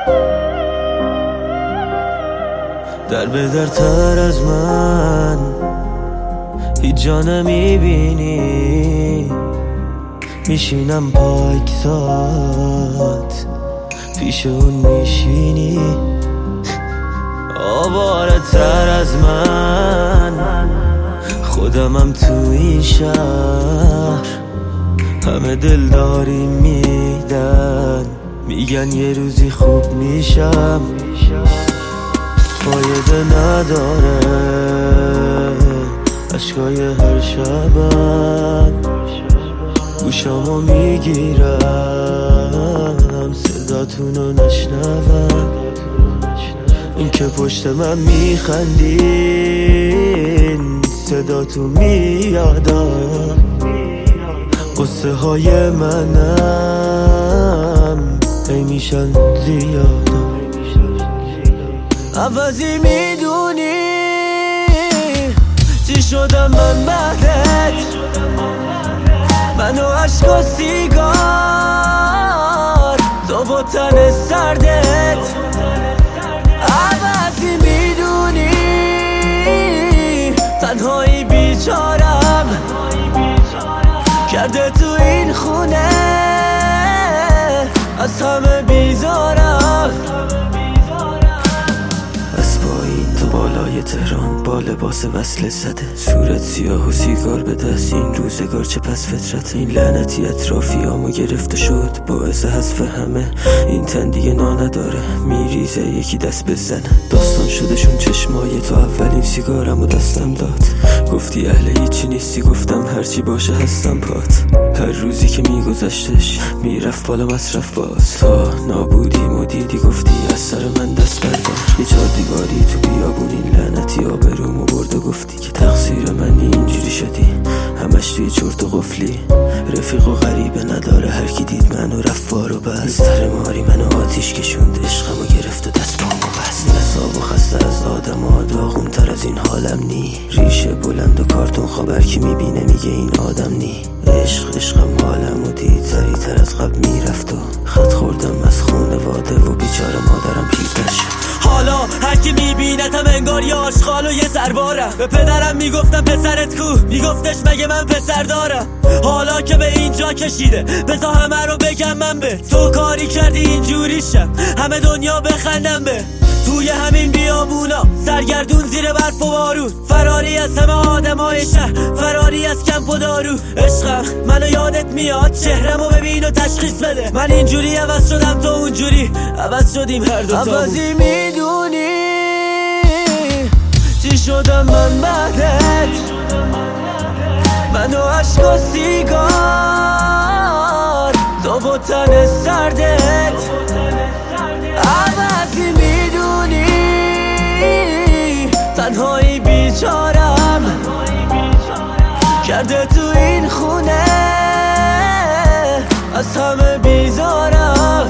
در به در تر از من هیچ جا نمیبینی، میشینم پاکزاد پیش اون میشینی. آواره تر از من خودمم تو این شهر، همه دلداری میدن، میگن یه روزی خوب میشم. فایده نداره عشقای هر شبم، گوشامو میگیرم صداتونو نشنوم. این که پشت من میخندین صداتون میادم، قصه های منم ای میشن زیادم. عوضی میدونی چی شدم من بعدت، من و عشق و سیگار، تو با تن سردت. عوضی میدونی تنهایی بیچارم کرده تو این خونه، از همه بیزارم. از پایین تو بالای تهران با لباس وصله زده، صورت سیاه و سیگار به دست، این روزگار چه پس فطرت. این لعنتی اطرافیامو گرفته شد باعث حذف همه، این تن دیگه نا نداره میریزه یکی دست بزنه. داستان شدشون چشمای تو، اولین سیگارمو دستم داد، گفتی اهل هیچی نیستی، گفتم هرچی باشه هستم پات. هر روزی که میگذشتش میرفت بالا مصرف باز، تا نابودیم و دیدی گفتی از سر من دست بردار. یه چار دیواری تو بیابون این لعنتی آبرومو برد و گفتی که تقصیر منی اینجوری شدی، همش توی چرت و قفلی. رفیق و غریبه نداره، هر کی دید منو رفت بارو بست. سر ماری منو آتیش کشوند، عشقمو گرفت و دست پامو بست. نصاب و خسته از آدم ها، داغون تر از این حالم نی. ریشه بلند و کارتون خبر کی میبینه میگه این آدم نی. عشقم حالمو دید، سریع تر از قبل میرفت و خط خوردم از خانواده و بیچاره مادرم پیر نشد. حالا هر کی میبینتم انگار یه آشغال و یه سربارم. به پدرم میگفتم پسرت کو، میگفتش مگه من پسر دارم. حالا که به اینجا کشیده بذار همه رو بگم من به تو کاری کردی اینجوری شم، همه دنیا بخندم به توی همین بیابونا، سرگردون زیر برف و بارون، فراری از همه آدمای شهر، فراری از کمپ و دارو. عشقم منو یادت میاد، چهرمو ببین و تشخیص بده، من اینجوری عوض شدم تو اونجوری عوض شدیم هر دوتامون. عوضی میدونی چی شدم من بعدت، من و عشق و سیگار، تو با تن سردت. عوضی میدونی تنهایی بیچارم کرده تو این خونه، از همه بیزارم.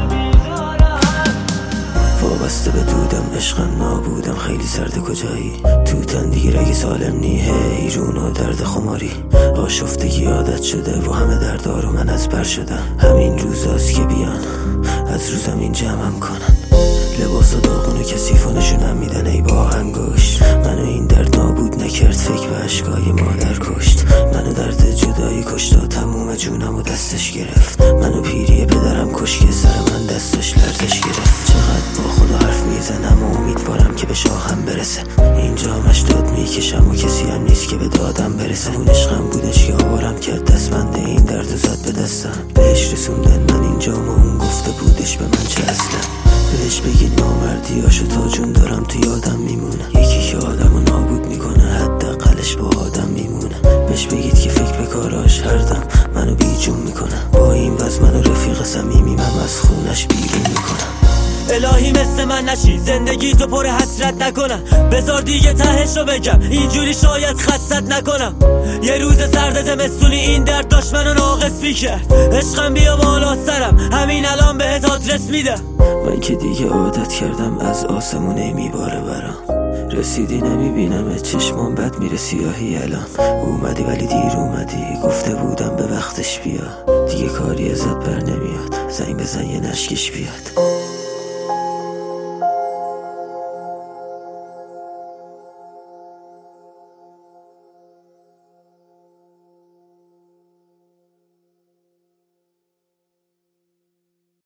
وابسته به دودم، عشقم نابودم، خیلی سرده کجایی، تو تن دیگه رگی سالم نی، حیرون و درد خماری. آشفتگی عادت شده و همه دردارو من از بر شدم. همین روزاست که بیان از رو زمین جمعم کنن، لباس و داغون و کثیف و نشونم میدن ای با انگشت. منو این درد نابود نکرد، فکر به عشقای مادر کشت. منو درد جدایی کشت و تموم جونم و دستش گرفت. منو پیری پدرم کش که سر من دستش لرزش گرفت. چقدر با خدا حرف میزنم و امیدوارم که به شاهم برسه، اینجا همش داد میکشم و کسی هم نیست که به دادم برسه. اون عشقم بودش که آوارم کرد دستمند این درد و زد به دستم، بهش رسوندن من اینجام و اون گفته بودش به من چه اصلا. بهش بگید نامردیاشو تا جون دارم تو یادم میمونه، یکی که آدمو نابود میکنه حداقلش با آدم میمونه. بهش بگید که فکر به کاراش هر دم منو بیجون میکنه، با این وز منو رفیق صمیمیم هم از خونش بیرون میکنم. الهی مثل من نشی، زندگی تو پر حسرت نکنم، بذار دیگه تهش رو بگم، اینجوری شاید خستت نکنم. یه روز سرد زمستونی این درد داشت منو ناقص میکرد، عشقم بیا بالا سرم، همین الان بهت آدرس میدم. من که دیگه عادت کردم از آسمونه میباره برام، رسیدی نمیبینم چشمان بد میره سیاهی. الان اومدی ولی دیر اومدی، گفته بودم به وقتش بیا، دیگه کاری ازت بر نمیاد، زنگ بزن یه نشکش بیاد.